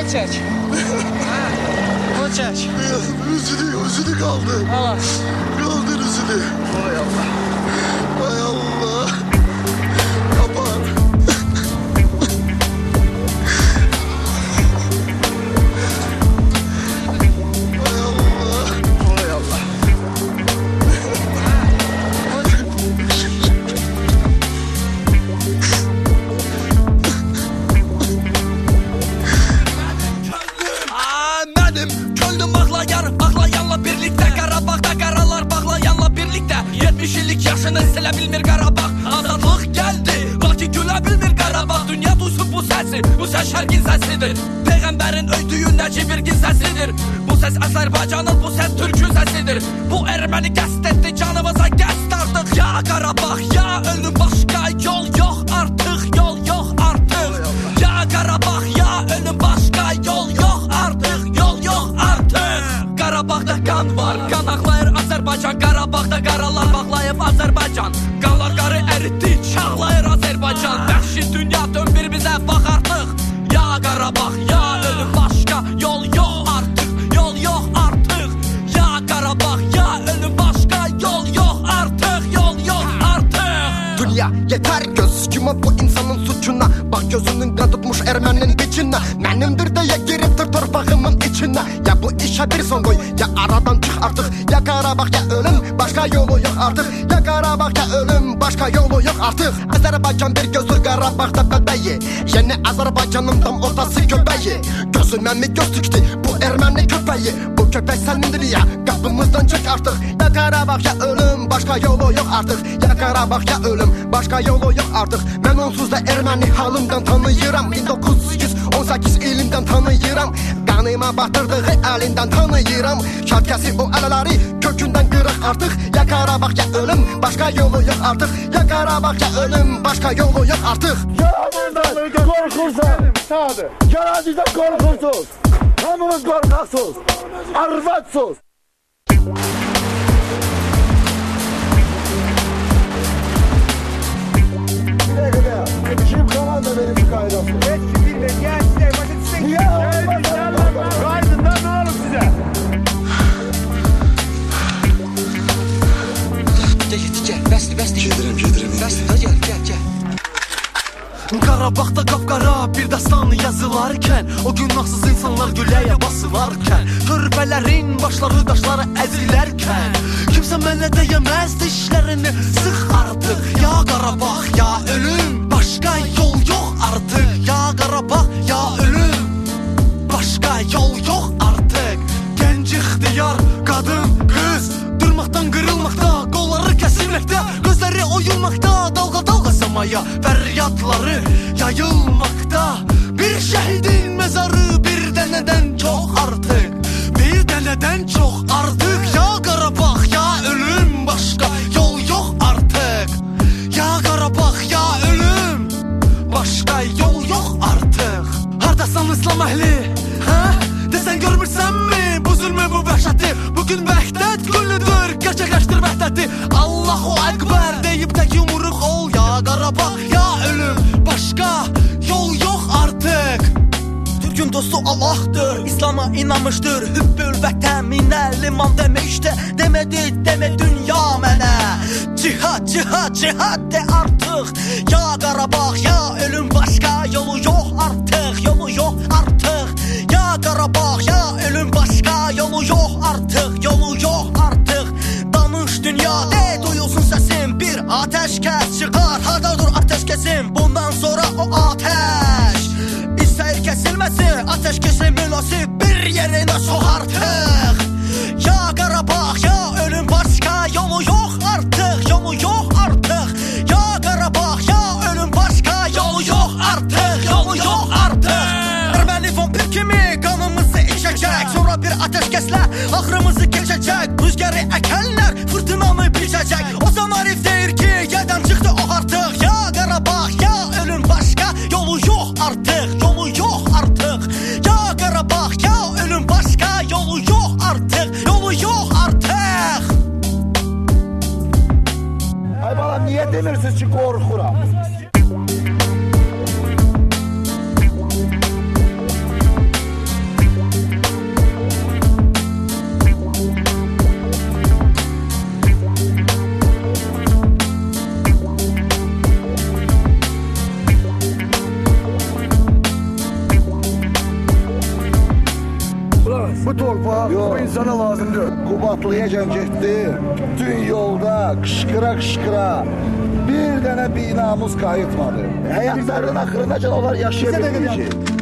Bunu çək. Bunu çək. Üzülü qaldı. Allah. Qaldır üzülü. Vay Allah. Ay Allah. Kapar. Ay Allah. Vay Allah. Mənim könlüm ağlayanla birlikdə Qarabağda qaralar bağlayanla birlikdə 70 illik yaşını silə bilmir Qarabağ Azadlıq gəldi, lakin gülə bilmir Qarabağ Dünya duysun bu səsi, bu səs şərqin səsidir Peyğəmbərin öydüyü nəcibirgin səsidir Bu səs Azərbaycanın, bu səs Türkün səsidir Bu erməni qəst etdi, canımıza qəst artıq Ya Qarabağ, ya ölüm başqa yol yox artıq Yol yox artıq Ya Qarabağ, ya ölüm başqa yol yox artıq Yol yox artıq Qarabağda qan var, qan ağlayır Azərbaycan Qarabağda qaralar bağlayıb Azərbaycan Qanlar qarı əritdi, çağlayır Azərbaycan Vəhşi dünya dön bir bizə bax artıq Ya Qarabağ, ya ölüm başqa yol yox artıq Yol yox artıq Ya Qarabağ, ya ölüm başqa yol yox artıq Yol yox artıq Dünya yeter göz yumup bu insanın suçuna Bak gözünün kan tutmuş ermenin içine Benimdir diye giriptir torpağımın içine Ya bu işe bir son koy ya aradan çık artık Ya Qarabağ ya ölüm başka yolu yok artık Ya Qarabağ ya ölüm başka yolu yok artık Azerbaycan bir gözdür Qarabağ'da bebeği Yeni Azerbaycan'ın tam ortası köpeği Gözüme mi göz tüktü bu ermeni köpeği Bu köpek senindir ya kapımızdan çık artık Ya Qarabağ ya ölüm başka yolu yok artık Ya Qarabağ ya ölüm başka yolu yok artık Ben onsuz da ermeni halımdan tanıyıram 1918 ilimden tanıyıram Kanıma batırdığı elinden tanıyıram Şarkası o alaları kökünden kırık artık Ya Qarabağ ya ölüm başka yolu yok artık Ya Qarabağ ya ölüm başka yolu yok artık Yaradıyla korkursan. Sağdı. Yaradıyla korkursuz. Hamımız korkaksız. Arvatsız. Kim kanalda benim kaydası? Hiç bilmem. Ya işte vakit sen. Niye olmaz? Kaydından ne olur size? Gel, bəsdir Gedirəm. Bəsdir, gel Qarabağda qapqara bir dastanı yazılarkən O günahsız insanlar güləyə basılarkən Qürbələrin başları daşları əzilərkən Kimsə mənə deyəməz dişlərini sıx artıq Ya Qarabağ, ya ölüm Başqa yol yox artıq Ya Qarabağ, ya ölüm Başqa yol yox artıq Gənc ixtiyar, qadın, qız Durmaqdan qırılmaqda, qolları kəsilməkdə Gözləri oyulmaqda, dalğa samaya Fəryadları yayılmaqda Bir şəhidin məzarı bir dənədən çox artıq Bir dənədən çox artıq Ya Qarabağ, ya ölüm Başqa yol yox artıq Ya Qarabağ, ya ölüm Başqa yol yox artıq Hardasan İslam əhli, hə? Desən görmürsənmi bu zülmü, bu vəhşəti Bugün vəhdət günüdür, gerçəkləşdir vəhdəti Allahu Ekber deyib tək yumruq ol Ya Qarabağ, ya ölüm Başqa yol yox artıq Türkün dostu Allah'tır, İslam'a inanmışdır Hübbül vətən minə liman demişdi Demedi, deme dünya mənə Cihad, cihad, cihad de artıq Ya Qarabağ, ya ölüm Başqa yolu yox artıq Yolu yox artıq Ya Qarabağ, ya ölüm Başqa yolu yox artıq Yolu yox artıq Danış dünya, de duyulsun səsim Bir ateşkəs çıxar, hardadır ateşkəsim Bundan sonra o ateş İstəyir kəsilməsi, ateşkəsi münasib Bir yerinə sox artıq Ya Qarabağ, ya ölüm Başqa yolu yox artıq Yolu yox artıq Ya Qarabağ, ya ölüm Başqa yolu yox artıq Yolu yox artıq Erməni vampir kimi qanımızı içəcək Sonra bir ateşkəslə axırımızı keçəcək Rüzgarı əkənlər fırtınanı biçəcək O zaman Arif deyir ki, yerdən çıxdı o artıq Ya Qarabağ, ya ölüm Başqa yolu yox artıq Yolu yox artıq Ya Qarabağ, ya ölüm Başqa yolu yox artıq Yolu yox artıq Ay balam niye demirsiniz ki korkuram? Bu torpaq Yox. bu insana lazımdır. Qubatlıyacan getdi. Bütün yolda qışqıra qışqıra. Bir dənə binamız qayıtmadı. Həyatlarının axırınacan onlar yaşaya bilməyəcək.